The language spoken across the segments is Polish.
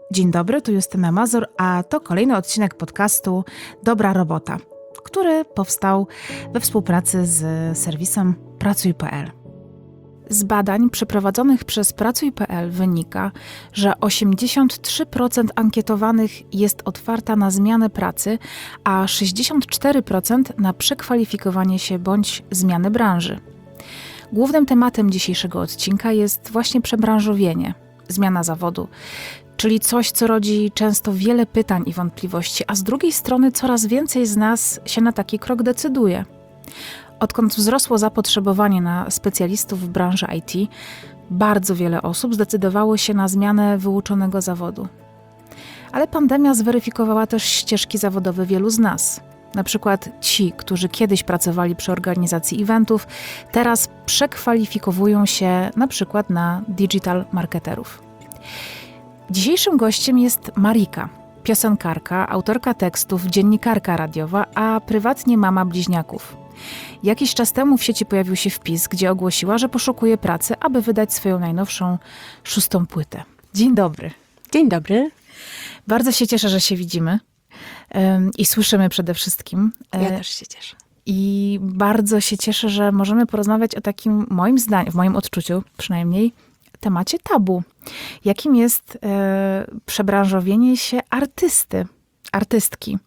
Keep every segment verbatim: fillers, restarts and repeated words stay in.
Dzień dobry, tu Justyna Mazur, a to kolejny odcinek podcastu Dobra Robota, który powstał we współpracy z serwisem pracuj kropka p l. Z badań przeprowadzonych przez pracuj kropka p l wynika, że osiemdziesiąt trzy procent ankietowanych jest otwarta na zmianę pracy, a sześćdziesiąt cztery procent na przekwalifikowanie się bądź zmianę branży. Głównym tematem dzisiejszego odcinka jest właśnie przebranżowienie, zmiana zawodu, czyli coś, co rodzi często wiele pytań i wątpliwości, a z drugiej strony coraz więcej z nas się na taki krok decyduje. Odkąd wzrosło zapotrzebowanie na specjalistów w branży I T, bardzo wiele osób zdecydowało się na zmianę wyuczonego zawodu. Ale pandemia zweryfikowała też ścieżki zawodowe wielu z nas. Na przykład ci, którzy kiedyś pracowali przy organizacji eventów, teraz przekwalifikowują się na przykład na digital marketerów. Dzisiejszym gościem jest Marika, piosenkarka, autorka tekstów, dziennikarka radiowa, a prywatnie mama bliźniaków. Jakiś czas temu w sieci pojawił się wpis, gdzie ogłosiła, że poszukuje pracy, aby wydać swoją najnowszą, szóstą płytę. Dzień dobry. Dzień dobry. Bardzo się cieszę, że się widzimy ym, i słyszymy przede wszystkim. Ja też się cieszę. I bardzo się cieszę, że możemy porozmawiać o takim, moim zdaniem, w moim odczuciu przynajmniej, temacie tabu. Jakim jest e, przebranżowienie się artysty, artystki.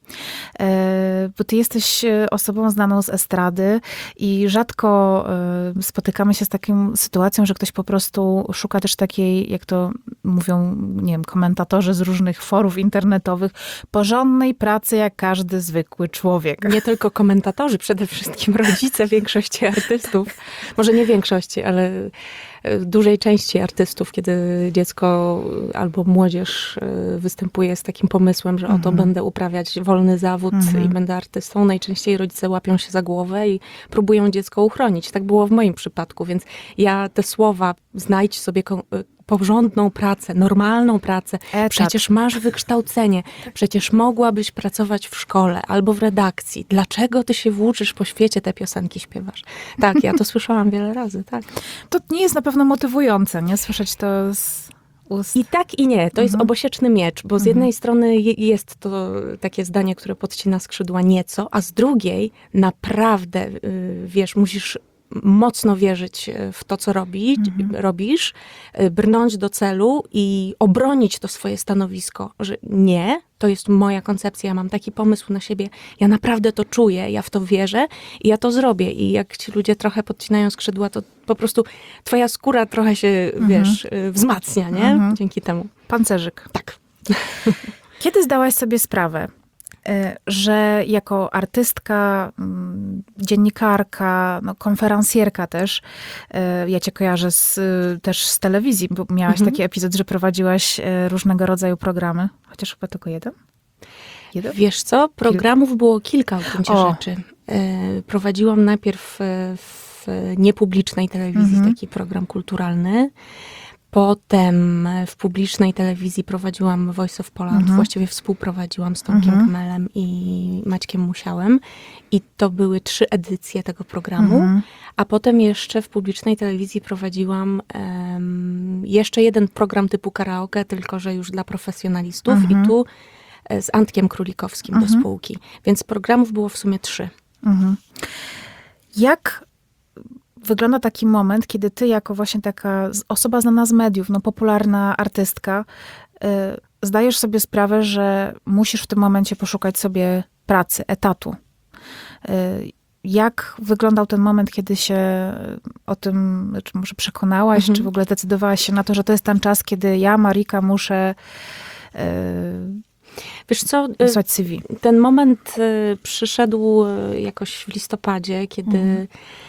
E, bo ty jesteś osobą znaną z estrady i rzadko e, spotykamy się z taką sytuacją, że ktoś po prostu szuka też takiej, jak to mówią, nie wiem, komentatorzy z różnych forów internetowych, porządnej pracy jak każdy zwykły człowiek. Nie tylko komentatorzy, przede wszystkim rodzice większości artystów. Może nie większości, ale dużej części artystów, kiedy dziecko albo młodzież występuje z takim pomysłem, że oto Mhm. będę uprawiać wolny zawód Mhm. i będę artystą. Najczęściej rodzice łapią się za głowę i próbują dziecko uchronić. Tak było w moim przypadku, więc ja te słowa, znajdź sobie ko- porządną pracę, normalną pracę. Etat. Przecież masz wykształcenie, przecież mogłabyś pracować w szkole albo w redakcji. Dlaczego ty się włóczysz po świecie, te piosenki śpiewasz? Tak, ja to słyszałam wiele razy, tak. To nie jest na pewno motywujące, nie? Słyszeć to z ust. I tak i nie, to jest Mhm. obosieczny miecz, bo z jednej strony je- jest to takie zdanie, które podcina skrzydła nieco, a z drugiej naprawdę, y, wiesz, musisz mocno wierzyć w to, co robić, Mhm. robisz, y, brnąć do celu i obronić to swoje stanowisko, że nie, to jest moja koncepcja, ja mam taki pomysł na siebie, ja naprawdę to czuję, ja w to wierzę i ja to zrobię. I jak ci ludzie trochę podcinają skrzydła, to po prostu twoja skóra trochę się, Mhm. wiesz, y, wzmacnia, nie? Mhm. Dzięki temu. Pancerzyk. Tak. Kiedy zdałaś sobie sprawę, y, że jako artystka, mm, dziennikarka, no, konferencjerka też, y, ja cię kojarzę z, y, też z telewizji, bo miałaś Mhm. taki epizod, że prowadziłaś y, różnego rodzaju programy, chociaż chyba tylko jeden? Jeden? Wiesz co, programów było kilka w gruncie O. rzeczy. Y, Prowadziłam najpierw y, w niepublicznej telewizji Mhm. taki program kulturalny. Potem w publicznej telewizji prowadziłam Voice of Poland. Mhm. Właściwie współprowadziłam z Tomkiem Mhm. Kmelem i Maćkiem Musiałem. I to były trzy edycje tego programu. Mhm. A potem jeszcze w publicznej telewizji prowadziłam em, jeszcze jeden program typu karaoke, tylko że już dla profesjonalistów. Mhm. I tu e, z Antkiem Królikowskim Mhm. do spółki. Więc programów było w sumie trzy. Mhm. Jak wygląda taki moment, kiedy ty jako właśnie taka z- osoba znana z mediów, no popularna artystka, y, zdajesz sobie sprawę, że musisz w tym momencie poszukać sobie pracy, etatu. Y, jak wyglądał ten moment, kiedy się o tym, czy może przekonałaś, Mhm. czy w ogóle zdecydowałaś się na to, że to jest ten czas, kiedy ja, Marika, muszę y, Wiesz co, e, wysłać C V? ten moment e, przyszedł e, jakoś w listopadzie, kiedy Mhm.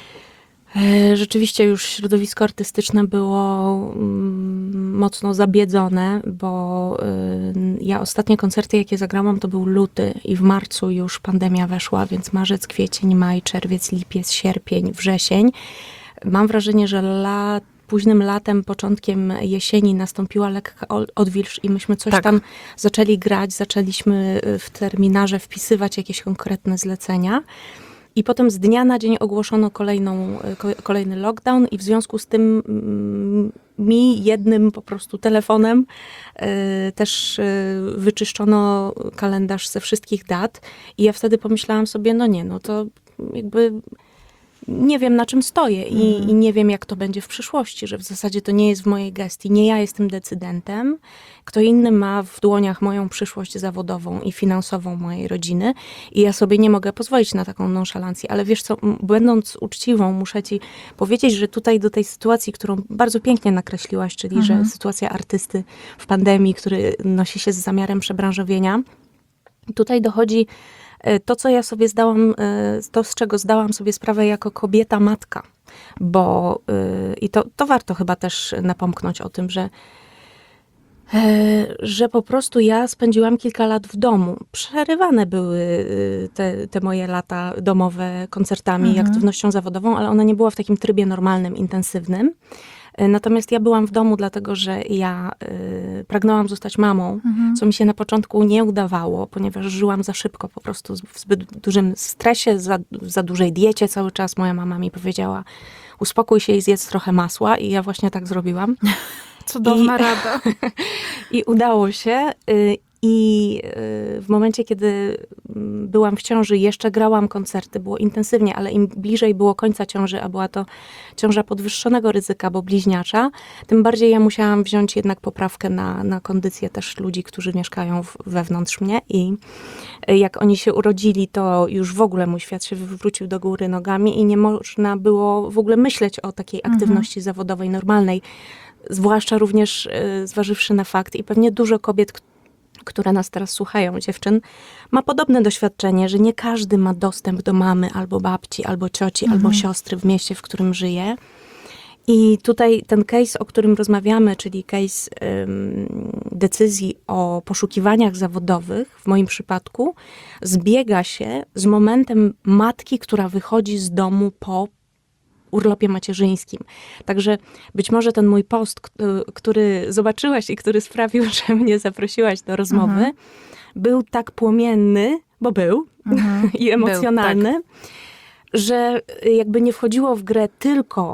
e, rzeczywiście już środowisko artystyczne było mm, mocno zabiedzone, bo e, ja ostatnie koncerty, jakie zagrałam, to był luty i w marcu już pandemia weszła, więc marzec, kwiecień, maj, czerwiec, lipiec, sierpień, wrzesień. Mam wrażenie, że lat późnym latem, początkiem jesieni nastąpiła lekka odwilż i myśmy coś Tak. tam zaczęli grać, zaczęliśmy w terminarze wpisywać jakieś konkretne zlecenia. I potem z dnia na dzień ogłoszono kolejną, ko, kolejny lockdown i w związku z tym mm, mi jednym po prostu telefonem y, też y, wyczyszczono kalendarz ze wszystkich dat i ja wtedy pomyślałam sobie, no nie, no to jakby nie wiem, na czym stoję i, Mhm. i nie wiem, jak to będzie w przyszłości, że w zasadzie to nie jest w mojej gestii, nie ja jestem decydentem, kto inny ma w dłoniach moją przyszłość zawodową i finansową mojej rodziny i ja sobie nie mogę pozwolić na taką nonszalancję, ale wiesz co, m- będąc uczciwą, muszę ci powiedzieć, że tutaj do tej sytuacji, którą bardzo pięknie nakreśliłaś, czyli Mhm. że sytuacja artysty w pandemii, który nosi się z zamiarem przebranżowienia, tutaj dochodzi e, to, co ja sobie zdałam, e, to z czego zdałam sobie sprawę jako kobieta, matka, bo e, i to, to warto chyba też napomknąć o tym, że e, że po prostu ja spędziłam kilka lat w domu. Przerywane były e, te, te moje lata domowe koncertami i Mhm. aktywnością zawodową, ale ona nie była w takim trybie normalnym, intensywnym. E, Natomiast ja byłam w domu, dlatego że ja e, pragnęłam zostać mamą, Mhm. co mi się na początku nie udawało, ponieważ żyłam za szybko, po prostu w zbyt dużym stresie, za, za dużej diecie cały czas. Moja mama mi powiedziała, uspokój się i zjedz trochę masła i ja właśnie tak zrobiłam. Cudowna I- rada. I udało się. y, I y, w momencie, kiedy mm, byłam w ciąży, jeszcze grałam koncerty, było intensywnie, ale im bliżej było końca ciąży, a była to ciąża podwyższonego ryzyka, bo bliźniacza, tym bardziej ja musiałam wziąć jednak poprawkę na, na kondycję też ludzi, którzy mieszkają w, wewnątrz mnie. I y, jak oni się urodzili, to już w ogóle mój świat się wywrócił do góry nogami i nie można było w ogóle myśleć o takiej Mhm. aktywności zawodowej normalnej. Zwłaszcza również y, zważywszy na fakt i pewnie dużo kobiet, k- które nas teraz słuchają, dziewczyn, ma podobne doświadczenie, że nie każdy ma dostęp do mamy, albo babci, albo cioci, Mhm. albo siostry w mieście, w którym żyje. I tutaj ten case, o którym rozmawiamy, czyli case ym, decyzji o poszukiwaniach zawodowych, w moim przypadku, zbiega się z momentem matki, która wychodzi z domu po urlopie macierzyńskim. Także być może ten mój post, k- y, który zobaczyłaś i który sprawił, że mnie zaprosiłaś do rozmowy, Mhm. był tak płomienny, bo był, Mhm. i emocjonalny, że y, jakby nie wchodziło w grę tylko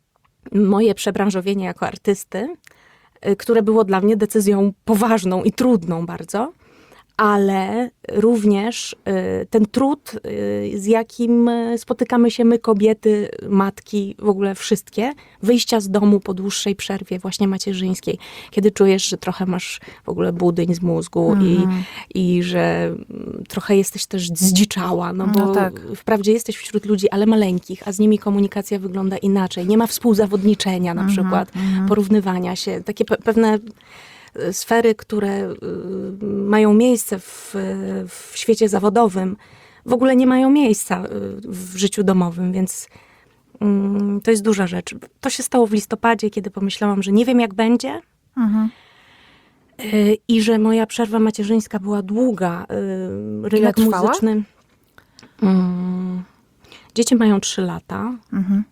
moje przebranżowienie jako artysty, y, które było dla mnie decyzją poważną i trudną bardzo, ale również y, ten trud, y, z jakim y, spotykamy się my, kobiety, matki, w ogóle wszystkie, wyjścia z domu po dłuższej przerwie właśnie macierzyńskiej, kiedy czujesz, że trochę masz w ogóle budyń z mózgu Mhm. i, i że mm, trochę jesteś też zdziczała, no bo No tak. wprawdzie jesteś wśród ludzi, ale maleńkich, a z nimi komunikacja wygląda inaczej. Nie ma współzawodniczenia na Mhm, przykład, mhm. porównywania się, takie pe- pewne y, sfery, które y, mają miejsce w, w świecie zawodowym, w ogóle nie mają miejsca y, w życiu domowym, więc mm, to jest duża rzecz. To się stało w listopadzie, kiedy pomyślałam, że nie wiem jak będzie Mhm. y, i że moja przerwa macierzyńska była długa. Y, rynek trwała? muzyczny. Mm, dzieci mają trzy lata. Mhm.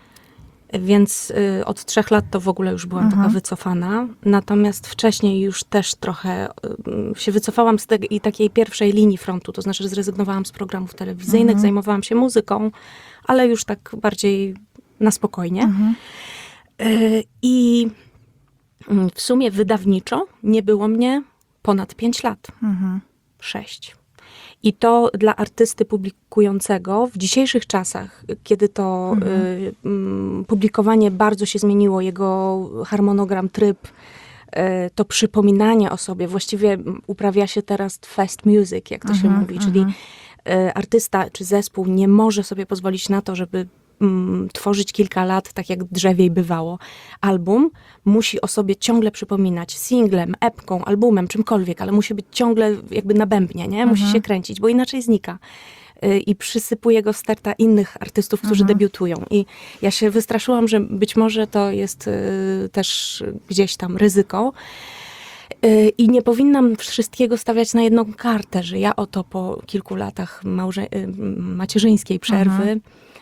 Więc y, od trzech lat to w ogóle już byłam Mhm. taka wycofana. Natomiast wcześniej już też trochę y, się wycofałam z tej takiej pierwszej linii frontu. To znaczy zrezygnowałam z programów telewizyjnych, Mhm. zajmowałam się muzyką, ale już tak bardziej na spokojnie. Mhm. Y, I mm, w sumie wydawniczo nie było mnie ponad pięć lat. Mhm. Sześć. I to dla artysty publikującego w dzisiejszych czasach, kiedy to Mhm. y, mm, publikowanie bardzo się zmieniło, jego harmonogram, tryb, y, to przypominanie o sobie, właściwie mm, uprawia się teraz fast music, jak to się Mhm, mówi, czyli mhm. y, artysta czy zespół nie może sobie pozwolić na to, żeby mm, tworzyć kilka lat, tak jak drzewiej bywało. Album musi o sobie ciągle przypominać singlem, epką, albumem, czymkolwiek, ale musi być ciągle jakby na bębnie, nie? Musi Mhm. się kręcić, bo inaczej znika. Y, I przysypuje go sterta innych artystów, którzy Mhm. debiutują. I ja się wystraszyłam, że być może to jest y, też gdzieś tam ryzyko. Y, I nie powinnam wszystkiego stawiać na jedną kartę, że ja oto po kilku latach małże- y, macierzyńskiej przerwy Mhm.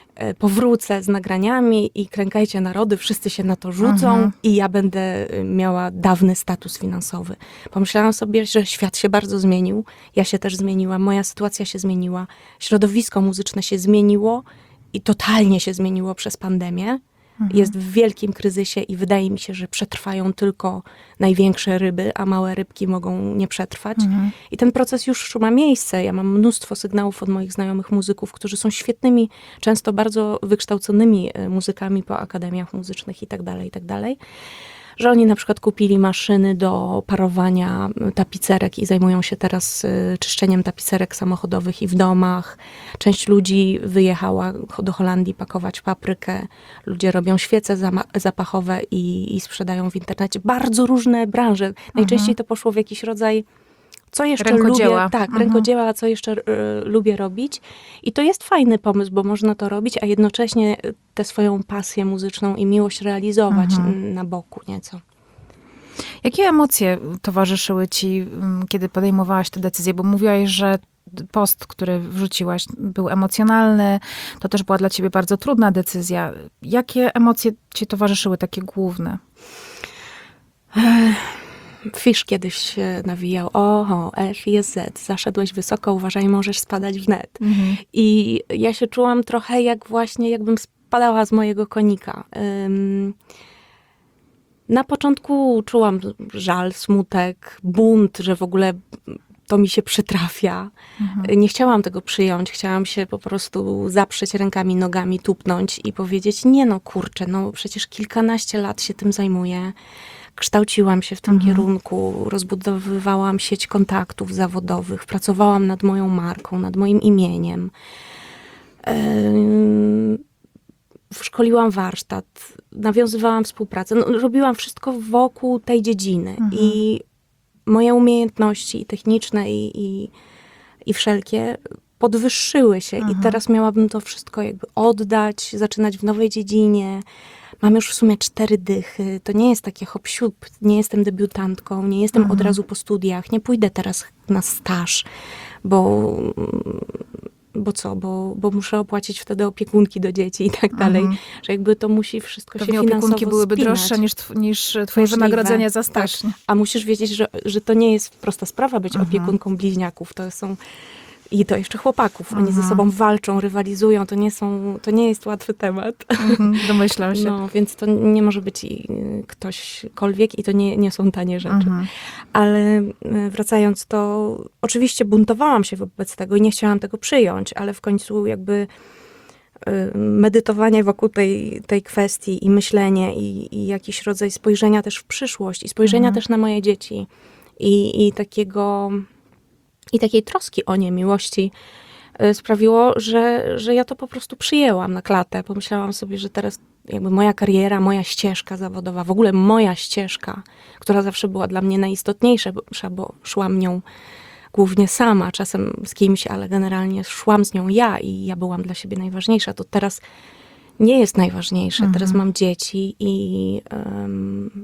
e, powrócę z nagraniami i Klękajcie Narody, wszyscy się na to rzucą Mhm. i ja będę y, miała dawny status finansowy. Pomyślałam sobie, że świat się bardzo zmienił, ja się też zmieniłam, moja sytuacja się zmieniła, środowisko muzyczne się zmieniło i totalnie się zmieniło przez pandemię. Jest w wielkim kryzysie i wydaje mi się, że przetrwają tylko największe ryby, a małe rybki mogą nie przetrwać. Mhm. I ten proces już ma miejsce. Ja mam mnóstwo sygnałów od moich znajomych muzyków, którzy są świetnymi, często bardzo wykształconymi e, muzykami po akademiach muzycznych i tak dalej, i tak dalej. Że oni na przykład kupili maszyny do parowania tapicerek i zajmują się teraz y, czyszczeniem tapicerek samochodowych i w domach. Część ludzi wyjechała do Holandii pakować paprykę. Ludzie robią świece zama- zapachowe i, i sprzedają w internecie. Bardzo różne branże. Najczęściej to poszło w jakiś rodzaj co jeszcze Rękodzieła. lubię, tak, Mhm. rękodzieła, co jeszcze y, lubię robić. I to jest fajny pomysł, bo można to robić, a jednocześnie tę swoją pasję muzyczną i miłość realizować Mhm. na boku nieco. Jakie emocje towarzyszyły ci, m, kiedy podejmowałaś tę decyzję? Bo mówiłaś, że post, który wrzuciłaś, był emocjonalny. To też była dla ciebie bardzo trudna decyzja. Jakie emocje ci towarzyszyły, takie główne? Fisz kiedyś się nawijał, oho, F jest Z, zaszedłeś wysoko, uważaj, możesz spadać w net. Mhm. I ja się czułam trochę jak właśnie, jakbym spadała z mojego konika. Ym, Na początku czułam żal, smutek, bunt, że w ogóle to mi się przytrafia. Nie chciałam tego przyjąć, chciałam się po prostu zaprzeć rękami, nogami, tupnąć i powiedzieć, nie no kurczę, no przecież kilkanaście lat się tym zajmuję. Kształciłam się w tym kierunku, rozbudowywałam sieć kontaktów zawodowych, pracowałam nad moją marką, nad moim imieniem. Ym, Szkoliłam warsztat, nawiązywałam współpracę, no, robiłam wszystko wokół tej dziedziny. I moje umiejętności i techniczne i, i, i wszelkie podwyższyły się. I teraz miałabym to wszystko jakby oddać, zaczynać w nowej dziedzinie. Mam już w sumie cztery dychy. To nie jest takie hop-siup. Nie jestem debiutantką, nie jestem od razu po studiach. Nie pójdę teraz na staż, bo... Bo co? Bo, bo muszę opłacić wtedy opiekunki do dzieci i tak dalej. Że jakby to musi wszystko Pewnie się finansowo opiekunki byłyby spinać. droższe niż, tw- niż twoje Możliwe. wynagrodzenie za staż. Tak. A musisz wiedzieć, że, że to nie jest prosta sprawa być opiekunką bliźniaków. To są i to jeszcze chłopaków. Oni ze sobą walczą, rywalizują. To nie są, to nie jest łatwy temat. Mhm, domyślam się. No, więc to nie może być i- ktośkolwiek i to nie, nie są tanie rzeczy. Mhm. Ale y, wracając, to oczywiście buntowałam się wobec tego i nie chciałam tego przyjąć, ale w końcu jakby y, medytowanie wokół tej, tej kwestii i myślenie i, i jakiś rodzaj spojrzenia też w przyszłość i spojrzenia też na moje dzieci i, i takiego i takiej troski o nie, miłości y, sprawiło, że, że ja to po prostu przyjęłam na klatę. Pomyślałam sobie, że teraz jakby moja kariera, moja ścieżka zawodowa, w ogóle moja ścieżka, która zawsze była dla mnie najistotniejsza, bo, bo szłam nią głównie sama, czasem z kimś, ale generalnie szłam z nią ja i ja byłam dla siebie najważniejsza. To teraz nie jest najważniejsze. Teraz mam dzieci i... Um,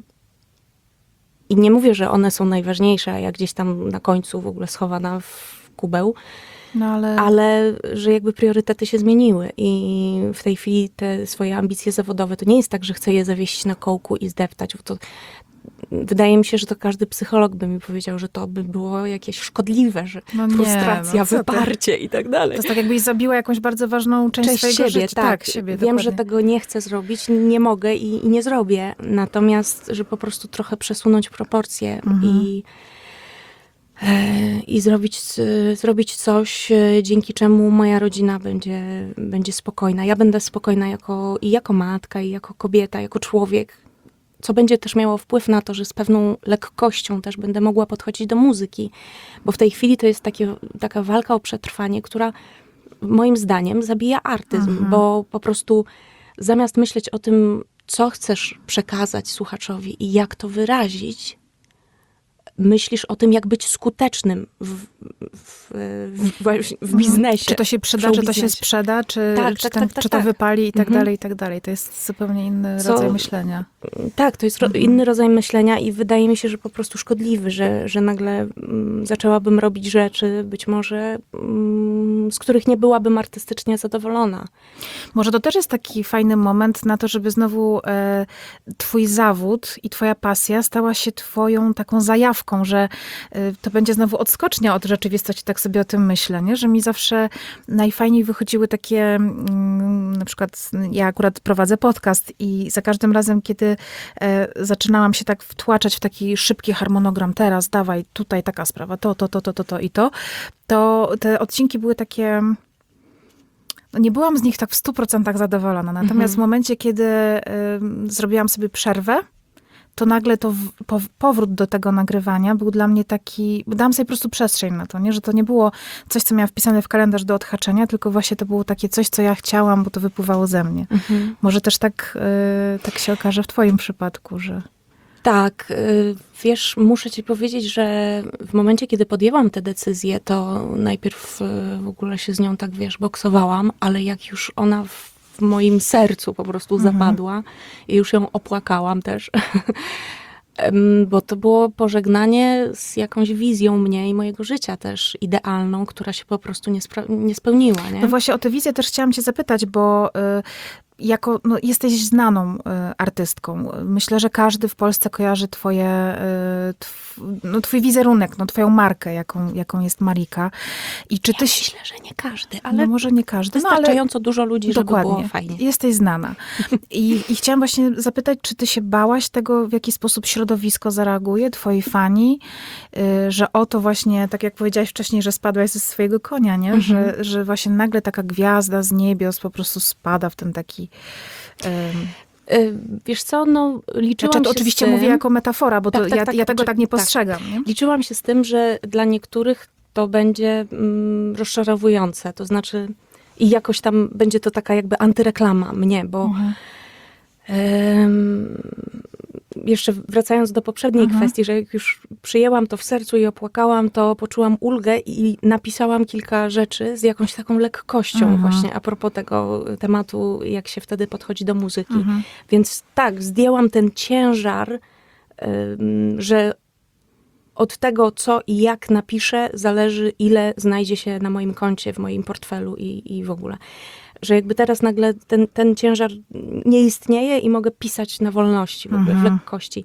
I nie mówię, że one są najważniejsze, a ja gdzieś tam na końcu w ogóle schowana w kubeł, No ale... ale że jakby priorytety się zmieniły i w tej chwili te swoje ambicje zawodowe, to nie jest tak, że chcę je zawiesić na kołku i zdeptać, bo to wydaje mi się, że to każdy psycholog by mi powiedział, że to by było jakieś szkodliwe, że No nie, frustracja, no co ty? wyparcie i tak dalej. To jest tak, jakbyś zabiła jakąś bardzo ważną część, Część swojego siebie, życia. tak. siebie, Wiem, że dokładnie. tego nie chcę zrobić, nie mogę i, i nie zrobię. Natomiast, że po prostu trochę przesunąć proporcje i, e, i zrobić, c- zrobić coś, e, dzięki czemu moja rodzina będzie, będzie spokojna. Ja będę spokojna jako, i jako matka, i jako kobieta, jako człowiek. Co będzie też miało wpływ na to, że z pewną lekkością też będę mogła podchodzić do muzyki. Bo w tej chwili to jest takie, taka walka o przetrwanie, która moim zdaniem zabija artyzm, bo po prostu zamiast myśleć o tym, co chcesz przekazać słuchaczowi i jak to wyrazić, myślisz o tym, jak być skutecznym w, w, w, w, w biznesie. Czy to się przyda, czy to się sprzeda, czy, tak, czy, tak, ten, tak, tak, czy to tak. wypali i tak Mhm. dalej, i tak dalej. To jest zupełnie inny Co- rodzaj myślenia. Tak, to jest ro- inny rodzaj myślenia i wydaje mi się, że po prostu szkodliwy, że, że nagle mm, zaczęłabym robić rzeczy, być może, mm, z których nie byłabym artystycznie zadowolona. Może to też jest taki fajny moment na to, żeby znowu e, twój zawód i twoja pasja stała się twoją taką zajawką, że e, to będzie znowu odskocznia od rzeczywistości, tak sobie o tym myślę, nie? Że mi zawsze najfajniej wychodziły takie, mm, na przykład ja akurat prowadzę podcast i za każdym razem, kiedy e, zaczynałam się tak wtłaczać w taki szybki harmonogram, teraz dawaj, tutaj taka sprawa, to, to, to, to, to, to i to, to te odcinki były takie... No nie byłam z nich tak w stu procentach zadowolona. Natomiast Mhm. w momencie, kiedy y, zrobiłam sobie przerwę, to nagle to w, po, powrót do tego nagrywania był dla mnie taki... Dałam sobie po prostu przestrzeń na to, nie? Że to nie było coś, co miałam wpisane w kalendarz do odhaczenia, tylko właśnie to było takie coś, co ja chciałam, bo to wypływało ze mnie. Mhm. Może też tak, y, tak się okaże w twoim przypadku, że... Tak, y, wiesz, muszę ci powiedzieć, że w momencie, kiedy podjęłam tę decyzję, to najpierw y, w ogóle się z nią tak, wiesz, boksowałam, ale jak już ona w, w moim sercu po prostu Mhm. zapadła i już ją opłakałam też, em, bo to było pożegnanie z jakąś wizją mnie i mojego życia też idealną, która się po prostu nie, spra- nie spełniła, nie? No właśnie o tę wizję też chciałam cię zapytać, bo y, jako, no, jesteś znaną y, artystką. Myślę, że każdy w Polsce kojarzy twoje, y, tw, no, twój wizerunek, no, twoją markę, jaką, jaką jest Marika. I czy Ja ty... myślę, że nie każdy, ale No może nie każdy, no ale wystarczająco dużo ludzi, żeby dokładnie. było fajnie. Jesteś znana. I, I chciałam właśnie zapytać, czy ty się bałaś tego, w jaki sposób środowisko zareaguje, twoi fani, y, że oto właśnie, tak jak powiedziałaś wcześniej, że spadłaś ze swojego konia, nie? Mhm. Że, że właśnie nagle taka gwiazda z niebios po prostu spada w ten taki... ym, Y, Wiesz co, no liczyłam Znaczy, to się oczywiście z tym, mówię jako metafora, bo Tak, to tak, ja, tak, ja tego oczy- tak nie tak. postrzegam. Nie? liczyłam się z tym, że dla niektórych to będzie mm, rozczarowujące, to znaczy i jakoś tam będzie to taka jakby antyreklama mnie, bo Mhm. em, jeszcze wracając do poprzedniej Mhm. kwestii, że jak już przyjęłam to w sercu i opłakałam, to poczułam ulgę i napisałam kilka rzeczy z jakąś taką lekkością Mhm. właśnie a propos tego tematu, jak się wtedy podchodzi do muzyki. Mhm. Więc tak, zdjęłam ten ciężar, ym, że od tego, co i jak napiszę, zależy, ile znajdzie się na moim koncie, w moim portfelu i, i w ogóle. Że jakby teraz nagle ten, ten ciężar nie istnieje i mogę pisać na wolności, w ogóle w Mhm. lekkości.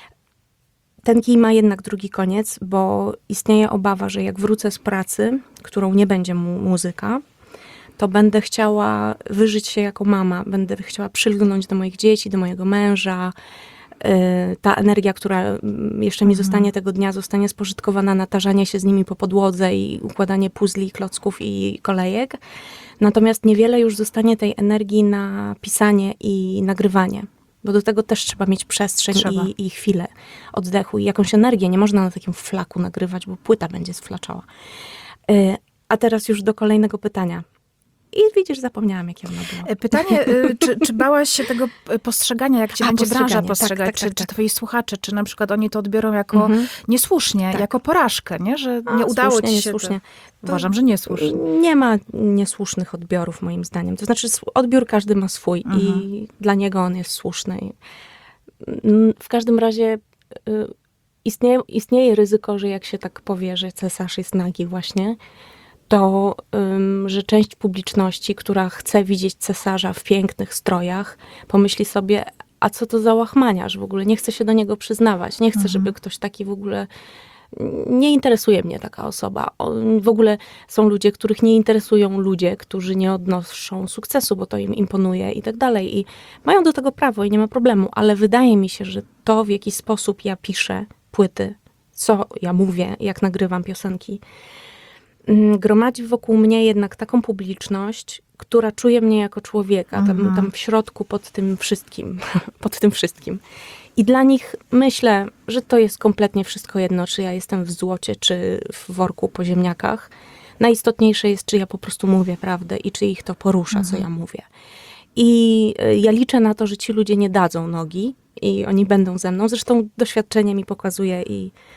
Ten kij ma jednak drugi koniec, bo istnieje obawa, że jak wrócę z pracy, którą nie będzie mu muzyka, to będę chciała wyżyć się jako mama, będę chciała przylgnąć do moich dzieci, do mojego męża. Y, Ta energia, która mm, jeszcze mi zostanie tego dnia, zostanie spożytkowana na tarzanie się z nimi po podłodze i układanie puzli, klocków i kolejek. Natomiast niewiele już zostanie tej energii na pisanie i nagrywanie. Bo do tego też trzeba mieć przestrzeń Trzeba. i, i chwilę oddechu i jakąś energię. Nie można na takim flaku nagrywać, bo płyta będzie sflaczała. Y, A teraz już do kolejnego pytania. I widzisz, zapomniałam, jakie ono było. Pytanie, y, czy, czy bałaś się tego postrzegania, jak cię A, będzie branża postrzeganie, tak, postrzegać, tak, czy, tak, czy tak. twoi słuchacze, czy na przykład oni to odbiorą jako Mhm. niesłusznie, Tak. jako porażkę, nie? Że A, nie udało słusznie, ci się. niesłusznie. To... Uważam, że niesłusznie. Nie ma niesłusznych odbiorów, moim zdaniem. To znaczy, s- odbiór każdy ma swój Mhm. i dla niego on jest słuszny. I, mm, W każdym razie y, istnieje, istnieje ryzyko, że jak się tak powie, że cesarz jest nagi właśnie, to ym, że część publiczności, która chce widzieć cesarza w pięknych strojach, pomyśli sobie, a co to za łachmaniarz w ogóle, nie chcę się do niego przyznawać, nie chcę, Mhm. żeby ktoś taki w ogóle, nie interesuje mnie taka osoba. On, w ogóle są ludzie, których nie interesują ludzie, którzy nie odnoszą sukcesu, bo to im imponuje i tak dalej. I mają do tego prawo i nie ma problemu, ale wydaje mi się, że to, w jaki sposób ja piszę płyty, co ja mówię, jak nagrywam piosenki, mm, gromadzi wokół mnie jednak taką publiczność, która czuje mnie jako człowieka, tam, Mhm. tam w środku pod tym wszystkim, pod tym wszystkim. I dla nich myślę, że to jest kompletnie wszystko jedno, czy ja jestem w złocie, czy w worku po ziemniakach. Najistotniejsze jest, czy ja po prostu mówię prawdę i czy ich to porusza, co ja mówię. I y, ja liczę na to, że ci ludzie nie dadzą nogi i oni będą ze mną. Zresztą doświadczenie mi pokazuje i,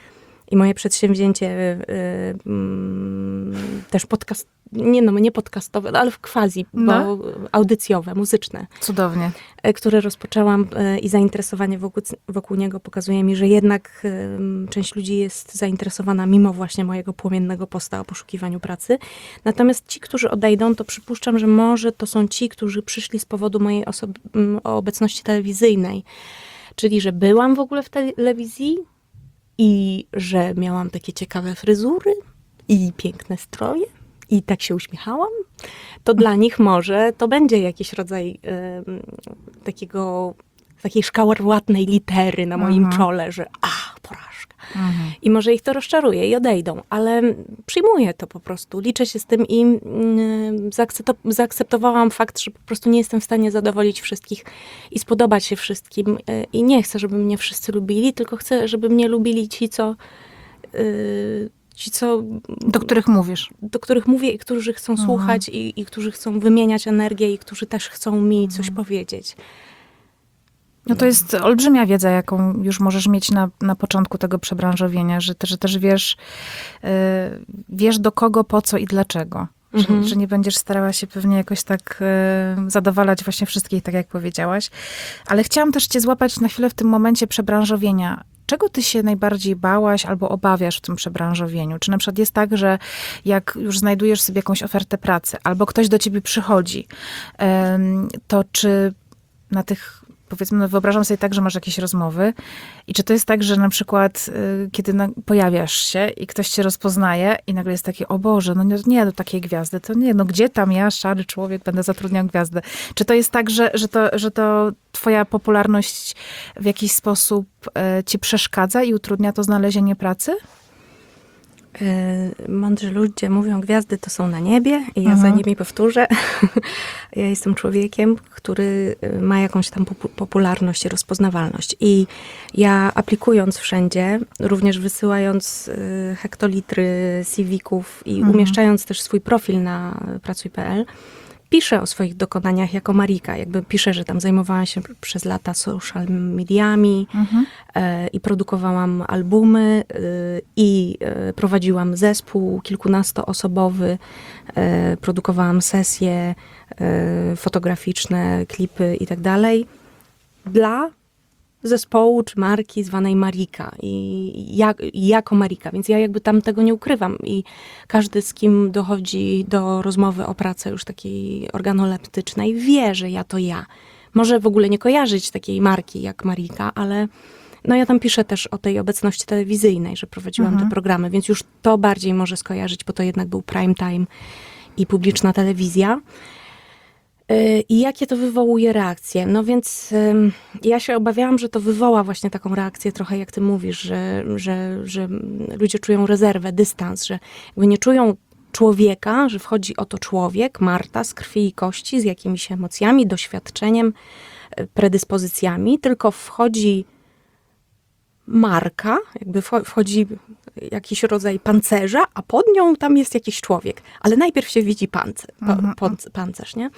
I moje przedsięwzięcie y, y, też podcast, nie no, nie podcastowe, ale w quasi, No. bo audycjowe, muzyczne, Cudownie. y, które rozpoczęłam y, i zainteresowanie wokół, wokół niego pokazuje mi, że jednak y, część ludzi jest zainteresowana mimo właśnie mojego płomiennego posta o poszukiwaniu pracy. Natomiast ci, którzy odejdą, to przypuszczam, że może to są ci, którzy przyszli z powodu mojej osob- m, obecności telewizyjnej. Czyli, że byłam w ogóle w telewizji i że miałam takie ciekawe fryzury i piękne stroje i tak się uśmiechałam, to dla nich może to będzie jakiś rodzaj y, takiego, takiej szkarłatnej litery na moim Mhm. czole, że a, porażka. Mhm. I może ich to rozczaruje i odejdą, ale przyjmuję to po prostu, liczę się z tym i y, zaakcepto- zaakceptowałam fakt, że po prostu nie jestem w stanie zadowolić wszystkich i spodobać się wszystkim y, i nie chcę, żeby mnie wszyscy lubili, tylko chcę, żeby mnie lubili ci, co y, ci, co Do których mówisz. do których mówię i którzy chcą Mhm. słuchać i, i którzy chcą wymieniać energię i którzy też chcą mi coś powiedzieć. No to jest olbrzymia wiedza, jaką już możesz mieć na, na początku tego przebranżowienia, że, te- że też wiesz, y, wiesz do kogo, po co i dlaczego. Mhm. Że, że nie będziesz starała się pewnie jakoś tak y, zadowalać właśnie wszystkich, tak jak powiedziałaś. Ale chciałam też cię złapać na chwilę w tym momencie przebranżowienia. Czego ty się najbardziej bałaś albo obawiasz w tym przebranżowieniu? Czy na przykład jest tak, że jak już znajdujesz sobie jakąś ofertę pracy, albo ktoś do ciebie przychodzi, em, to czy na tych, powiedzmy, no wyobrażam sobie tak, że masz jakieś rozmowy i czy to jest tak, że na przykład y, kiedy na, pojawiasz się i ktoś cię rozpoznaje i nagle jest takie, o Boże, no nie, nie do takiej gwiazdy, to nie, no gdzie tam ja, szary człowiek, będę zatrudniał gwiazdę. Czy to jest tak, że, że, to, że to twoja popularność w jakiś sposób y, ci przeszkadza i utrudnia to znalezienie pracy? Yy, Mądrzy ludzie mówią, gwiazdy to są na niebie i ja Mhm. za nimi powtórzę. Ja jestem człowiekiem, który y, ma jakąś tam popu- popularność i rozpoznawalność. I ja aplikując wszędzie, również wysyłając y, hektolitry C V-ków i Mhm. umieszczając też swój profil na pracuj kropka p l, piszę o swoich dokonaniach jako Marika. Jakby piszę, że tam zajmowałam się przez lata social mediami, Mhm. e, i produkowałam albumy e, i e, prowadziłam zespół kilkunastoosobowy, e, produkowałam sesje e, fotograficzne, klipy i tak dalej dla zespołu czy marki zwanej Marika i jak, jako Marika, więc ja jakby tam tego nie ukrywam i każdy, z kim dochodzi do rozmowy o pracy już takiej organoleptycznej, wie, że ja to ja. Może w ogóle nie kojarzyć takiej marki jak Marika, ale no ja tam piszę też o tej obecności telewizyjnej, że prowadziłam Mhm. te programy, więc już to bardziej może skojarzyć, bo to jednak był prime time i publiczna telewizja. Yy, I jakie to wywołuje reakcje? No więc ym, ja się obawiałam, że to wywoła właśnie taką reakcję trochę jak ty mówisz, że, że, że ludzie czują rezerwę, dystans, że jakby nie czują człowieka, że wchodzi oto człowiek, Marta, z krwi i kości, z jakimiś emocjami, doświadczeniem, y, predyspozycjami, tylko wchodzi marka, jakby wcho- wchodzi jakiś rodzaj pancerza, a pod nią tam jest jakiś człowiek. Ale najpierw się widzi pancer, pa, Mhm. pod, pancerz, nie?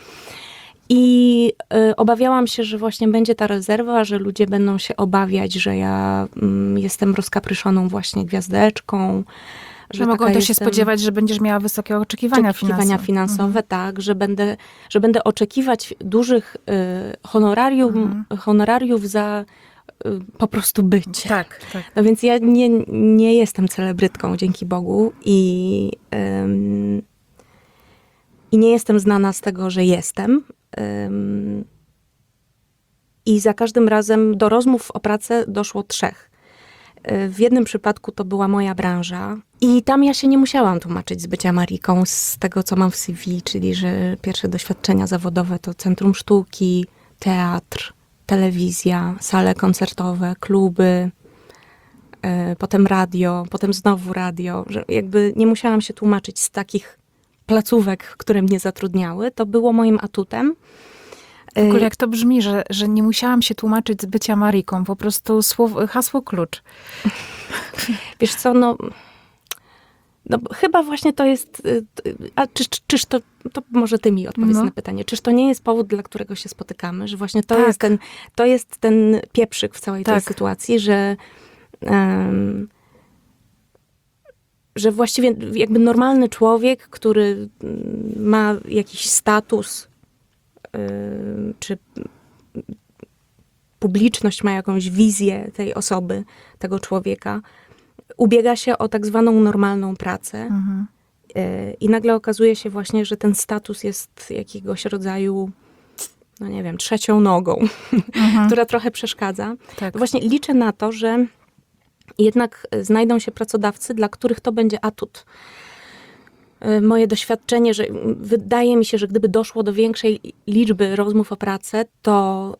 I y, obawiałam się, że właśnie będzie ta rezerwa, że ludzie będą się obawiać, że ja mm, jestem rozkapryszoną właśnie gwiazdeczką. Że mogą taka też się jestem- spodziewać, że będziesz miała wysokie oczekiwania, oczekiwania finansowe. finansowe, tak, że będę, że będę oczekiwać dużych y, honorarium, Mhm. honorariów za y, po prostu bycie. Tak, tak. No więc ja nie, nie jestem celebrytką, dzięki Bogu, i, ym, i nie jestem znana z tego, że jestem. Ym, I za każdym razem do rozmów o pracę doszło trzech. Y, W jednym przypadku to była moja branża i tam ja się nie musiałam tłumaczyć z bycia Mariką, z tego, co mam w C V, czyli że pierwsze doświadczenia zawodowe to Centrum Sztuki, teatr, telewizja, sale koncertowe, kluby, y, potem radio, potem znowu radio, że jakby nie musiałam się tłumaczyć z takich placówek, które mnie zatrudniały. To było moim atutem. W ogóle jak to brzmi, że, że nie musiałam się tłumaczyć z bycia Mariką, po prostu słowo, hasło klucz. Wiesz co, no, no chyba właśnie to jest, y, y, a czy, czy, czyż to, to może ty mi odpowiedz No. na pytanie, czyż to nie jest powód, dla którego się spotykamy, że właśnie to Tak. jest ten, to jest ten pieprzyk w całej tej Tak. sytuacji, że um, że właściwie jakby normalny człowiek, który ma jakiś status, yy, czy publiczność ma jakąś wizję tej osoby, tego człowieka, ubiega się o tak zwaną normalną pracę. Mhm. Yy, I nagle okazuje się właśnie, że ten status jest jakiegoś rodzaju, no nie wiem, trzecią nogą, Mhm. która trochę przeszkadza. Tak. Właśnie liczę na to, że jednak znajdą się pracodawcy, dla których to będzie atut. Y, Moje doświadczenie, że wydaje mi się, że gdyby doszło do większej liczby rozmów o pracę, to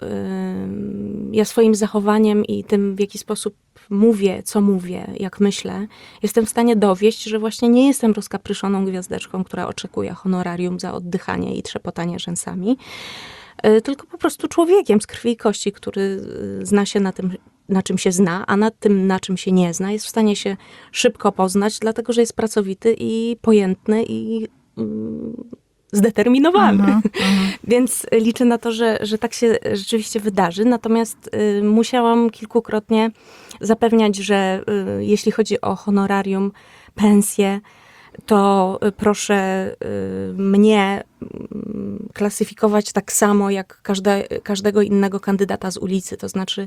y, ja swoim zachowaniem i tym, w jaki sposób mówię, co mówię, jak myślę, jestem w stanie dowieść, że właśnie nie jestem rozkapryszoną gwiazdeczką, która oczekuje honorarium za oddychanie i trzepotanie rzęsami, y, tylko po prostu człowiekiem z krwi i kości, który y, zna się na tym, na czym się zna, a nad tym, na czym się nie zna, jest w stanie się szybko poznać, dlatego że jest pracowity i pojętny i mm, zdeterminowany. Mhm, mhm. Więc liczę na to, że, że tak się rzeczywiście wydarzy. Natomiast y, musiałam kilkukrotnie zapewniać, że y, jeśli chodzi o honorarium, pensję, to y, proszę y, mnie y, klasyfikować tak samo jak każde, każdego innego kandydata z ulicy. To znaczy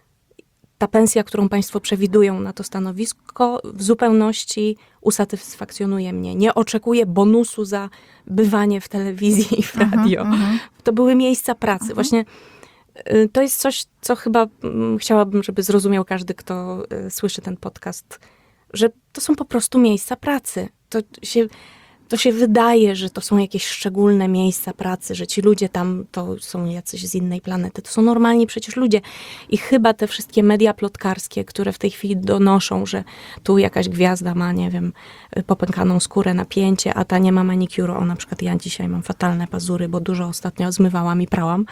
ta pensja, którą państwo przewidują na to stanowisko, w zupełności usatysfakcjonuje mnie. Nie oczekuję bonusu za bywanie w telewizji i w radio. Mhm, mhm. To były miejsca pracy. Właśnie y, to jest coś, co chyba mm, chciałabym, żeby zrozumiał każdy, kto y, słyszy ten podcast, że to są po prostu miejsca pracy. To się, to się wydaje, że to są jakieś szczególne miejsca pracy, że ci ludzie tam to są jacyś z innej planety. To są normalni przecież ludzie. I chyba te wszystkie media plotkarskie, które w tej chwili donoszą, że tu jakaś gwiazda ma, nie wiem, popękaną skórę, napięcie, a ta nie ma manikuru. O, na przykład ja dzisiaj mam fatalne pazury, bo dużo ostatnio zmywałam i prałam.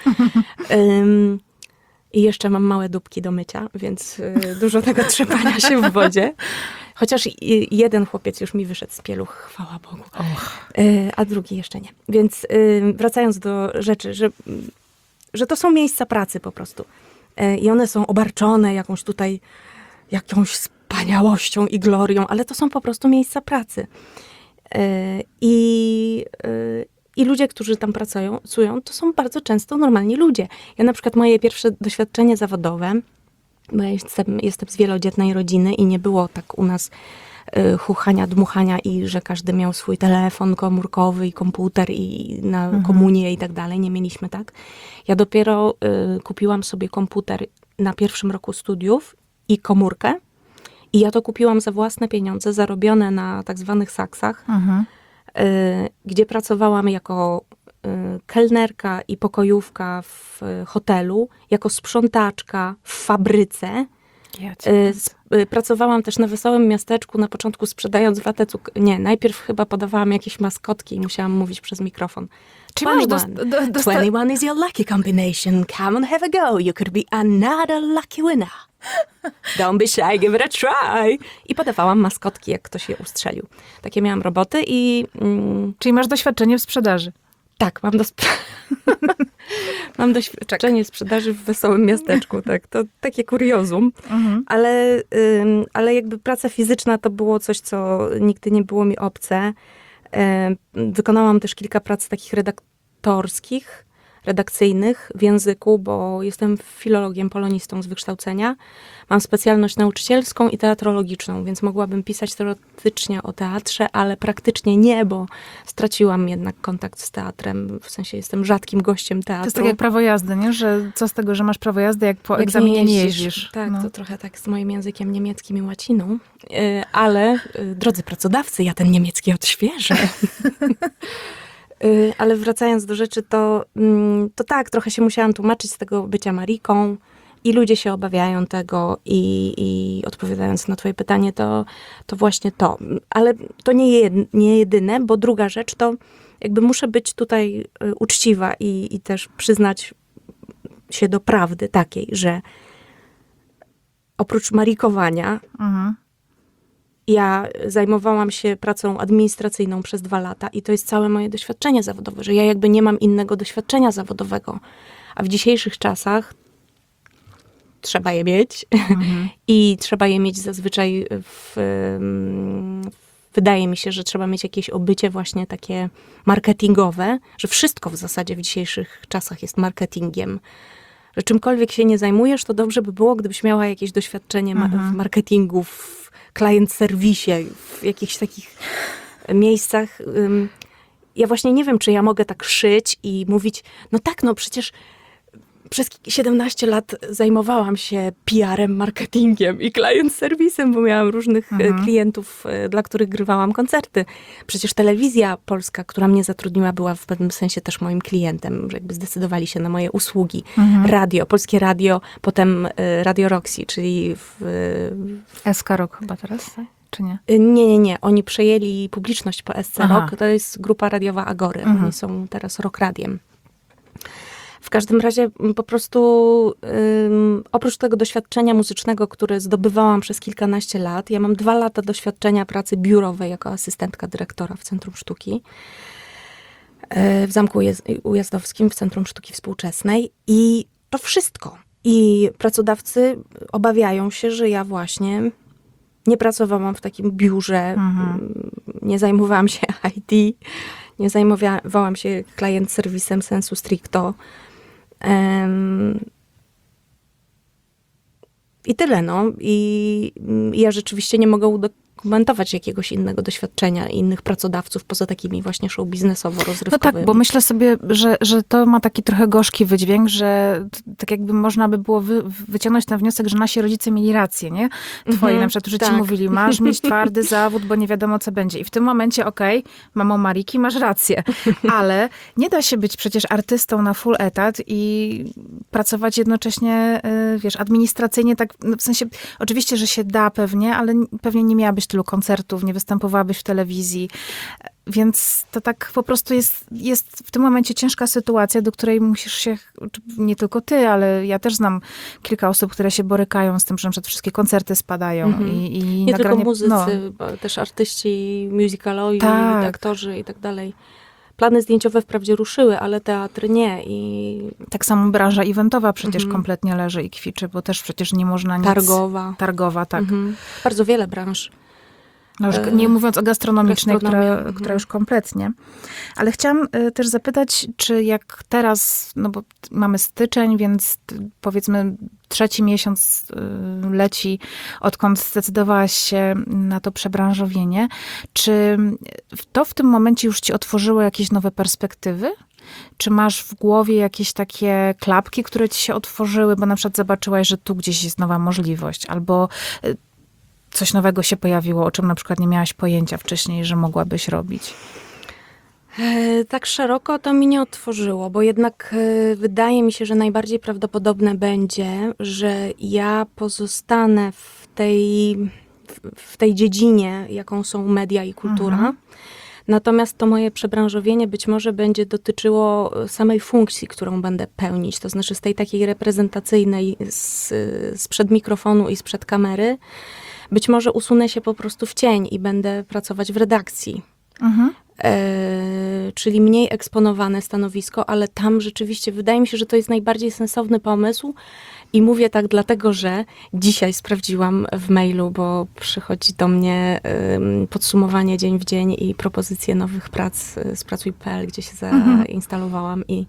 Ym, I jeszcze mam małe dupki do mycia, więc y, dużo tego trzepania się w wodzie. Chociaż y, jeden chłopiec już mi wyszedł z pieluch, chwała Bogu. Och. Y, a drugi jeszcze nie. Więc y, wracając do rzeczy, że, że to są miejsca pracy po prostu. Y, I one są obarczone jakąś tutaj, jakąś wspaniałością i glorią, ale to są po prostu miejsca pracy. Y, I y, I ludzie, którzy tam pracują, pracują, to są bardzo często normalni ludzie. Ja na przykład moje pierwsze doświadczenie zawodowe, bo ja jestem, jestem z wielodzietnej rodziny i nie było tak u nas y, chuchania, dmuchania i że każdy miał swój telefon komórkowy i komputer i na Mhm. komunię i tak dalej. Nie mieliśmy tak. Ja dopiero y, kupiłam sobie komputer na pierwszym roku studiów i komórkę. I ja to kupiłam za własne pieniądze, zarobione na tak zwanych saksach. Mhm. Y, gdzie pracowałam jako y, kelnerka i pokojówka w y, hotelu, jako sprzątaczka w fabryce. Ja Y, cię s- y, Pracowałam też na Wesołym Miasteczku, na początku sprzedając watę cuk- Nie, najpierw chyba podawałam jakieś maskotki i musiałam mówić przez mikrofon. Czy masz twenty one. dost- do- dosta- twenty one is your lucky combination. Come on, have a go. You could be another lucky winner. Don't be shy, give it a try. I podawałam maskotki, jak ktoś je ustrzelił. Takie miałam roboty i... Mm, Czyli masz doświadczenie w sprzedaży. tak, mam, do sp- mam doświadczenie sprzedaży w Wesołym Miasteczku, tak, to takie kuriozum, Mhm. ale, ym, ale jakby praca fizyczna to było coś, co nigdy nie było mi obce. Ym, wykonałam też kilka prac takich redaktorskich, redakcyjnych w języku, bo jestem filologiem, polonistą z wykształcenia. Mam specjalność nauczycielską i teatrologiczną, więc mogłabym pisać teoretycznie o teatrze, ale praktycznie nie, bo straciłam jednak kontakt z teatrem. W sensie jestem rzadkim gościem teatru. To jest tak jak prawo jazdy, nie? Że co z tego, że masz prawo jazdy, jak po Jak egzaminie nie jeździsz. Tak, No. to trochę tak z moim językiem niemieckim i łaciną. Yy, ale, yy, drodzy pracodawcy, ja ten niemiecki odświeżę. Yy, ale wracając do rzeczy, to, mm, to tak, trochę się musiałam tłumaczyć z tego bycia Mariką i ludzie się obawiają tego i, i odpowiadając na twoje pytanie, to, to właśnie to. Ale to nie, jed, nie jedyne, bo druga rzecz to jakby muszę być tutaj y, uczciwa i, i też przyznać się do prawdy takiej, że oprócz marikowania Mhm. ja zajmowałam się pracą administracyjną przez dwa lata i to jest całe moje doświadczenie zawodowe, że ja jakby nie mam innego doświadczenia zawodowego. A w dzisiejszych czasach trzeba je mieć Mhm. i trzeba je mieć zazwyczaj w, wydaje mi się, że trzeba mieć jakieś obycie właśnie takie marketingowe, że wszystko w zasadzie w dzisiejszych czasach jest marketingiem. Że czymkolwiek się nie zajmujesz, to dobrze by było, gdybyś miała jakieś doświadczenie ma- Mhm. w marketingu, w client serwisie, w jakichś takich miejscach. Ym, Ja właśnie nie wiem, czy ja mogę tak szyć i mówić, no tak, no przecież przez siedemnaście lat zajmowałam się P R-em, marketingiem i client serwisem, bo miałam różnych Mhm. e, klientów, e, dla których grywałam koncerty. Przecież telewizja polska, która mnie zatrudniła, była w pewnym sensie też moim klientem, że jakby zdecydowali się na moje usługi. Mhm. Radio, Polskie Radio, potem e, Radio Roxy, czyli w, w S K Rock chyba teraz, tak? Czy nie? Nie, nie, nie. Oni przejęli publiczność po S C Aha. Rock. To jest grupa radiowa Agory. Mhm. Oni są teraz Rock Radiem. W każdym razie m, po prostu ym, oprócz tego doświadczenia muzycznego, które zdobywałam przez kilkanaście lat, ja mam dwa lata doświadczenia pracy biurowej jako asystentka dyrektora w Centrum Sztuki. y, W Zamku Ujaz- Ujazdowskim, w Centrum Sztuki Współczesnej. I to wszystko. I pracodawcy obawiają się, że ja właśnie nie pracowałam w takim biurze, Mhm. nie zajmowałam się I T, nie zajmowałam się client serwisem sensu stricto. Um, I tyle, no. I mm, ja rzeczywiście nie mogę udokumentować jakiegoś innego doświadczenia innych pracodawców, poza takimi właśnie show biznesowo-rozrywkowymi. No tak, bo myślę sobie, że, że to ma taki trochę gorzki wydźwięk, że t- tak jakby można by było wy, wyciągnąć ten wniosek, że nasi rodzice mieli rację, nie? Twoi Mhm, na przykład, że ci tak. mówili, masz mieć twardy zawód, bo nie wiadomo co będzie. I w tym momencie, okej, mamo Mariki, masz rację, ale nie da się być przecież artystą na full etat i pracować jednocześnie, y, wiesz, administracyjnie, tak, no w sensie, oczywiście, że się da pewnie, ale pewnie nie miałabyś tylu koncertów, nie występowałabyś w telewizji. Więc to tak po prostu jest, jest w tym momencie ciężka sytuacja, do której musisz się, nie tylko ty, ale ja też znam kilka osób, które się borykają z tym, że na przykład wszystkie koncerty spadają. Mhm. i, i Nie nagranie, tylko muzycy, no, bo też artyści, musicalowi, Tak. aktorzy i tak dalej. Plany zdjęciowe wprawdzie ruszyły, ale teatr nie. I tak samo branża eventowa przecież Mhm. kompletnie leży i kwiczy, bo też przecież nie można nic... targowa. Targowa, tak. Mhm. Bardzo wiele branż. No już E, nie mówiąc o gastronomicznej, gastronomia, która, mhm. która już kompletnie. Ale chciałam y, też zapytać, czy jak teraz, no bo t- mamy styczeń, więc t- powiedzmy trzeci miesiąc y, leci, odkąd zdecydowałaś się na to przebranżowienie, czy w- to w tym momencie już ci otworzyło jakieś nowe perspektywy? Czy masz w głowie jakieś takie klapki, które ci się otworzyły, bo na przykład zobaczyłaś, że tu gdzieś jest nowa możliwość, albo y, coś nowego się pojawiło, o czym na przykład nie miałaś pojęcia wcześniej, że mogłabyś robić? E, tak szeroko to mi nie otworzyło, bo jednak e, wydaje mi się, że najbardziej prawdopodobne będzie, że ja pozostanę w tej, w, w tej dziedzinie, jaką są media i kultura. Mhm. Natomiast to moje przebranżowienie być może będzie dotyczyło samej funkcji, którą będę pełnić. To znaczy z tej takiej reprezentacyjnej, z, sprzed mikrofonu i sprzed kamery, być może usunę się po prostu w cień i będę pracować w redakcji. Mhm. E, czyli mniej eksponowane stanowisko, ale tam rzeczywiście wydaje mi się, że to jest najbardziej sensowny pomysł. I mówię tak dlatego, że dzisiaj sprawdziłam w mailu, bo przychodzi do mnie ym, podsumowanie dzień w dzień i propozycje nowych prac y, z pracuj kropka p l, gdzie się zainstalowałam i,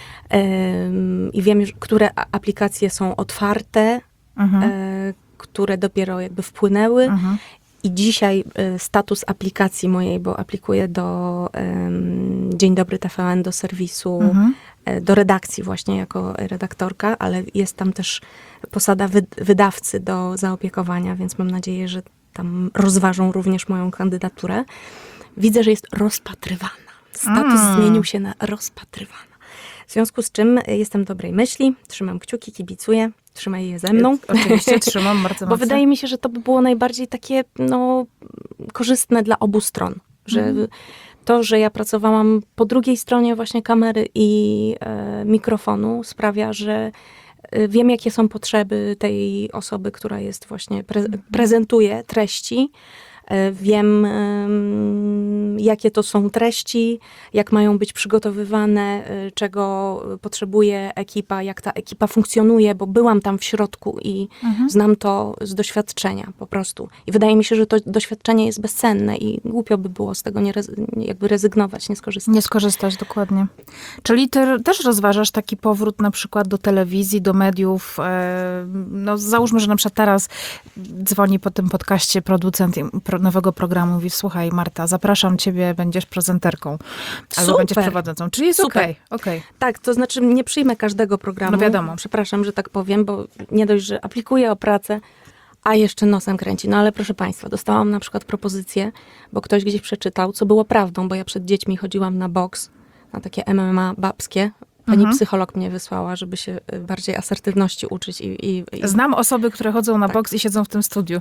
ym, i wiem już, które a- aplikacje są otwarte, Mhm. y, które dopiero jakby wpłynęły. Mhm. I dzisiaj y, status aplikacji mojej, bo aplikuję do ym, Dzień Dobry T V N, do serwisu, Mhm. y, do redakcji właśnie jako redaktorka, ale jest tam też posada wy, wydawcy do zaopiekowania, więc mam nadzieję, że tam rozważą również moją kandydaturę. Widzę, że jest rozpatrywana. Status Mm. zmienił się na rozpatrywana. W związku z czym jestem dobrej myśli, trzymam kciuki, kibicuję, trzymaj je ze mną. Oczywiście trzymam bardzo Bo mocno. wydaje mi się, że to by było najbardziej takie no, korzystne dla obu stron. Że Mhm. to, że ja pracowałam po drugiej stronie właśnie kamery i e, mikrofonu sprawia, że e, wiem, jakie są potrzeby tej osoby, która jest właśnie, pre, prezentuje treści. E, wiem, em, jakie to są treści, jak mają być przygotowywane, y, czego potrzebuje ekipa, jak ta ekipa funkcjonuje, bo byłam tam w środku i Mhm. znam to z doświadczenia po prostu. I wydaje mi się, że to doświadczenie jest bezcenne i głupio by było z tego nie rezy- jakby rezygnować, nie skorzystać. Nie skorzystać, dokładnie. Czyli ty też rozważasz taki powrót na przykład do telewizji, do mediów. e, No załóżmy, że na przykład teraz dzwoni po tym podcaście producent pro- nowego programu, mówi: słuchaj Marta, zapraszam ciebie, będziesz prezenterką. Albo Super. będziesz prowadzącą. Czyli jest Super. okej, okej. Tak, to znaczy nie przyjmę każdego programu. No wiadomo. Przepraszam, że tak powiem, bo nie dość, że aplikuję o pracę, a jeszcze nosem kręci. No ale proszę państwa, dostałam na przykład propozycję, bo ktoś gdzieś przeczytał, co było prawdą, bo ja przed dziećmi chodziłam na boks, na takie M M A babskie. Pani Mhm. psycholog mnie wysłała, żeby się y, bardziej asertywności uczyć i, i, i Znam osoby, które chodzą na Tak. boks i siedzą w tym studiu.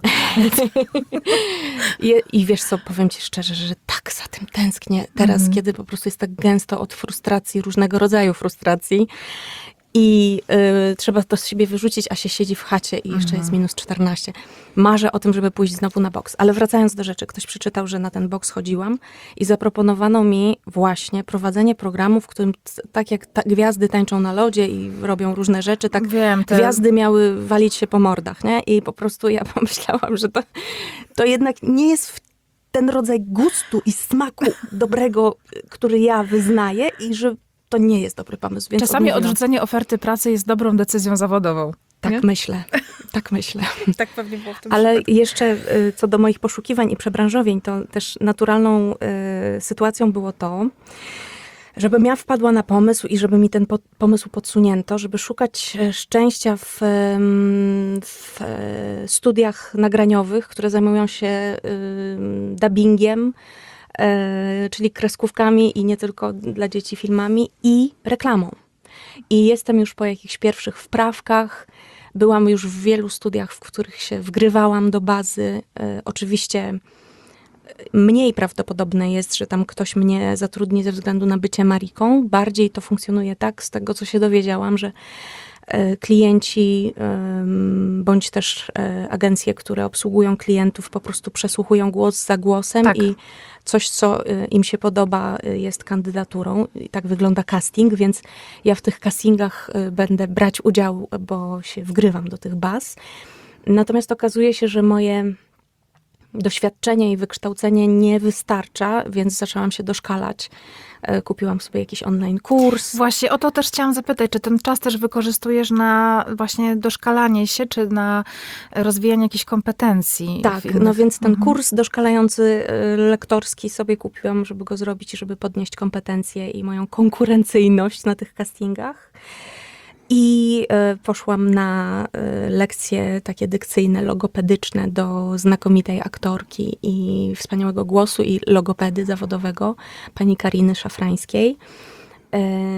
I, I wiesz co, powiem ci szczerze, że tak za tym tęsknię teraz, Mhm. kiedy po prostu jest tak gęsto od frustracji, różnego rodzaju frustracji i y, trzeba to z siebie wyrzucić, a się siedzi w chacie i jeszcze jest minus czternaście. Marzę o tym, żeby pójść znowu na boks. Ale wracając do rzeczy, ktoś przeczytał, że na ten boks chodziłam i zaproponowano mi właśnie prowadzenie programu, w którym t- tak jak ta, gwiazdy tańczą na lodzie i robią różne rzeczy, tak Wiem, te... gwiazdy miały walić się po mordach, nie? I po prostu ja pomyślałam, że to, to jednak nie jest w ten rodzaj gustu i smaku dobrego, który ja wyznaję i że to nie jest dobry pomysł. Więc Czasami odmówiłam. odrzucenie oferty pracy jest dobrą decyzją zawodową. Tak nie? myślę, tak myślę. Tak pewnie było w tym Ale przypadku. jeszcze y, co do moich poszukiwań i przebranżowień, to też naturalną y, sytuacją było to, żebym ja wpadła na pomysł i żeby mi ten po, pomysł podsunięto, żeby szukać e, szczęścia w, em, w e, studiach nagraniowych, które zajmują się ym, dubbingiem, e, czyli kreskówkami i nie tylko dla dzieci filmami i reklamą. I jestem już po jakichś pierwszych wprawkach. Byłam już w wielu studiach, w których się wgrywałam do bazy. E, oczywiście mniej prawdopodobne jest, że tam ktoś mnie zatrudni ze względu na bycie Mariką. Bardziej to funkcjonuje tak, z tego co się dowiedziałam, że e, klienci em, bądź też e, agencje, które obsługują klientów, po prostu przesłuchują głos za głosem Tak. i coś, co e, im się podoba, e, jest kandydaturą. I tak wygląda casting, więc ja w tych castingach e, będę brać udział, bo się wgrywam do tych baz. Natomiast okazuje się, że moje doświadczenie i wykształcenie nie wystarcza, więc zaczęłam się doszkalać. E, Kupiłam sobie jakiś online kurs. Właśnie o to też chciałam zapytać, czy ten czas też wykorzystujesz na właśnie doszkalanie się, czy na rozwijanie jakichś kompetencji? Tak, w innych- no więc ten Mhm. kurs doszkalający e, lektorski sobie kupiłam, żeby go zrobić i żeby podnieść kompetencje i moją konkurencyjność na tych castingach. I e, poszłam na e, lekcje takie dykcyjne, logopedyczne do znakomitej aktorki i wspaniałego głosu i logopedy zawodowego, pani Kariny Szafrańskiej. E,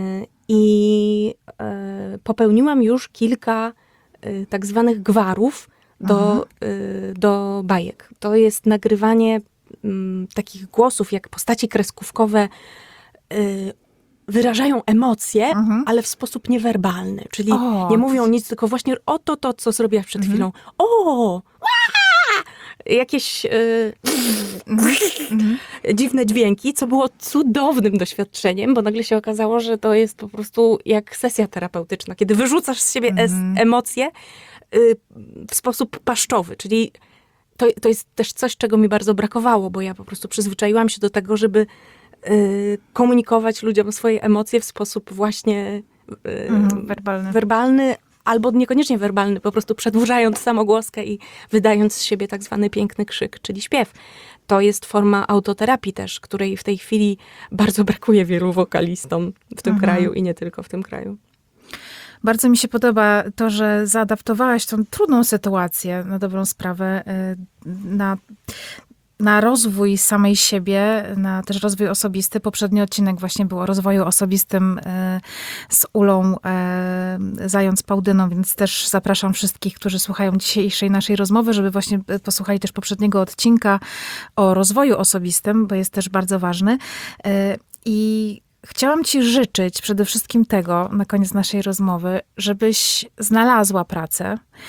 I e, popełniłam już kilka e, tak zwanych gwarów do, e, do bajek. To jest nagrywanie m, takich głosów, jak postaci kreskówkowe e, wyrażają emocje, Mhm. ale w sposób niewerbalny. Czyli O, nie mówią nic, tylko właśnie oto to, co zrobiłaś przed chwilą. O! Ła! Jakieś y, Mhm. dziwne dźwięki, co było cudownym doświadczeniem, bo nagle się okazało, że to jest po prostu jak sesja terapeutyczna, kiedy wyrzucasz z siebie es, Mhm. emocje y, w sposób paszczowy, czyli to, to jest też coś, czego mi bardzo brakowało, bo ja po prostu przyzwyczaiłam się do tego, żeby y, komunikować ludziom swoje emocje w sposób właśnie y, Mhm, werbalny. werbalny, albo niekoniecznie werbalny, po prostu przedłużając samogłoskę i wydając z siebie tak zwany piękny krzyk, czyli śpiew. To jest forma autoterapii też, której w tej chwili bardzo brakuje wielu wokalistom w tym Mhm. kraju i nie tylko w tym kraju. Bardzo mi się podoba to, że zaadaptowałaś tą trudną sytuację na dobrą sprawę, y, na, na rozwój samej siebie, na też rozwój osobisty. Poprzedni odcinek właśnie był o rozwoju osobistym y, z Ulą y, Zając-Pałdyną, więc też zapraszam wszystkich, którzy słuchają dzisiejszej naszej rozmowy, żeby właśnie posłuchali też poprzedniego odcinka o rozwoju osobistym, bo jest też bardzo ważny. Y, I chciałam ci życzyć przede wszystkim tego, na koniec naszej rozmowy, żebyś znalazła pracę,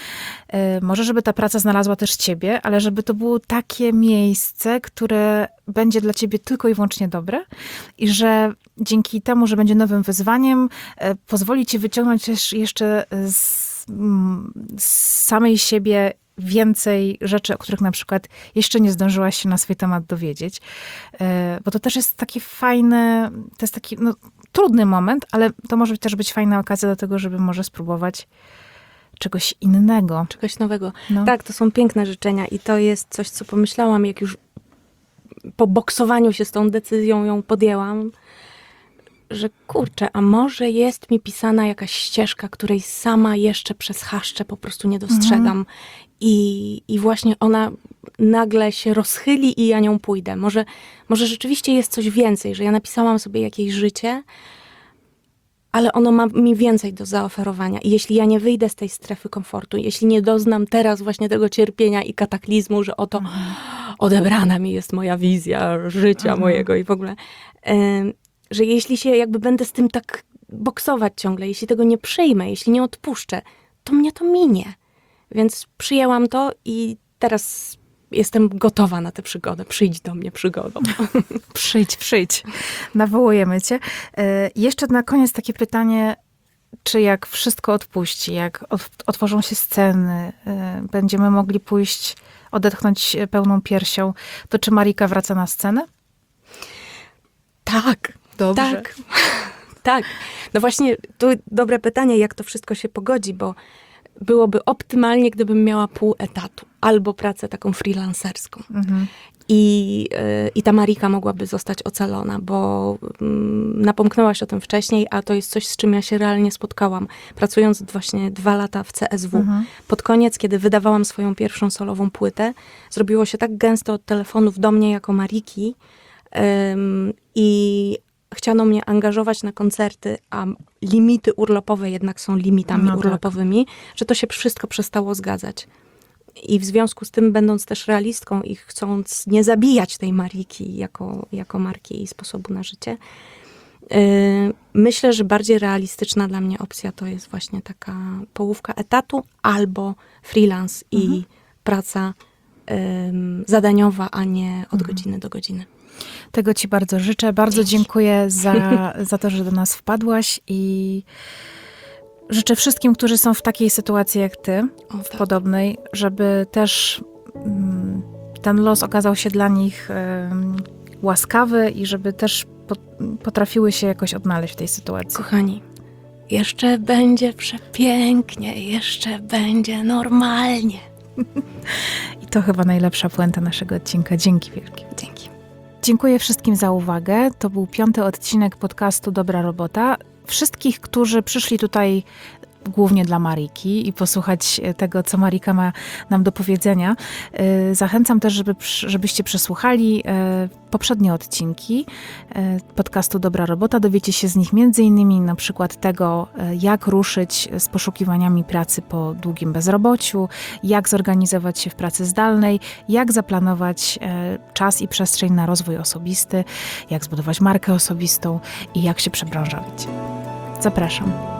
Może, żeby ta praca znalazła też ciebie, ale żeby to było takie miejsce, które będzie dla ciebie tylko i wyłącznie dobre i że dzięki temu, że będzie nowym wyzwaniem, pozwoli ci wyciągnąć też jeszcze z, z samej siebie więcej rzeczy, o których na przykład jeszcze nie zdążyłaś się na swój temat dowiedzieć. Bo to też jest taki fajny, to jest taki no, trudny moment, ale to może też być fajna okazja do tego, żeby może spróbować czegoś innego. Czegoś nowego. No. Tak, to są piękne życzenia i to jest coś, co pomyślałam, jak już po boksowaniu się z tą decyzją ją podjęłam, że kurczę, a może jest mi pisana jakaś ścieżka, której sama jeszcze przez chaszcze po prostu nie dostrzegam. Mhm. I, I właśnie ona nagle się rozchyli i ja nią pójdę. Może, może rzeczywiście jest coś więcej, że ja napisałam sobie jakieś życie, ale ono ma mi więcej do zaoferowania. I jeśli ja nie wyjdę z tej strefy komfortu, jeśli nie doznam teraz właśnie tego cierpienia i kataklizmu, że oto mhm. odebrana mi jest moja wizja życia mhm. mojego i w ogóle, y, że jeśli się jakby będę z tym tak boksować ciągle, jeśli tego nie przyjmę, jeśli nie odpuszczę, to mnie to minie. Więc przyjęłam to i teraz jestem gotowa na tę przygodę. Przyjdź do mnie przygodą. Przyjdź, przyjdź. Nawołujemy cię. Jeszcze na koniec takie pytanie, czy jak wszystko odpuści, jak otworzą się sceny, będziemy mogli pójść, odetchnąć pełną piersią, to czy Marika wraca na scenę? Tak. Dobrze. Tak. Tak. No właśnie, tu dobre pytanie, jak to wszystko się pogodzi, bo byłoby optymalnie, gdybym miała pół etatu albo pracę taką freelancerską. Mhm. I, yy, I ta Marika mogłaby zostać ocalona, bo yy, napomknęłaś o tym wcześniej, a to jest coś, z czym ja się realnie spotkałam, pracując właśnie dwa lata w C S W. Mhm. Pod koniec, kiedy wydawałam swoją pierwszą solową płytę, zrobiło się tak gęsto od telefonów do mnie jako Mariki yy, i chciano mnie angażować na koncerty, a limity urlopowe jednak są limitami no tak. urlopowymi, że to się wszystko przestało zgadzać. I w związku z tym, będąc też realistką i chcąc nie zabijać tej Mariki jako, jako marki i sposobu na życie, yy, myślę, że bardziej realistyczna dla mnie opcja to jest właśnie taka połówka etatu albo freelance mhm. i praca yy, zadaniowa, a nie od mhm. godziny do godziny. Tego ci bardzo życzę. Bardzo dziękuję za, za to, że do nas wpadłaś i życzę wszystkim, którzy są w takiej sytuacji jak ty, o, w tak. podobnej, żeby też um, ten los okazał się dla nich um, łaskawy i żeby też pot, potrafiły się jakoś odnaleźć w tej sytuacji. Kochani, jeszcze będzie przepięknie, jeszcze będzie normalnie. I to chyba najlepsza puenta naszego odcinka. Dzięki wielkie. Dzięki. Dziękuję wszystkim za uwagę. To był piąty odcinek podcastu Dobra Robota. Wszystkich, którzy przyszli tutaj głównie dla Mariki i posłuchać tego, co Marika ma nam do powiedzenia. Zachęcam też, żeby, żebyście przesłuchali poprzednie odcinki podcastu Dobra Robota. Dowiecie się z nich między innymi na przykład tego, jak ruszyć z poszukiwaniami pracy po długim bezrobociu, jak zorganizować się w pracy zdalnej, jak zaplanować czas i przestrzeń na rozwój osobisty, jak zbudować markę osobistą i jak się przebranżowić. Zapraszam.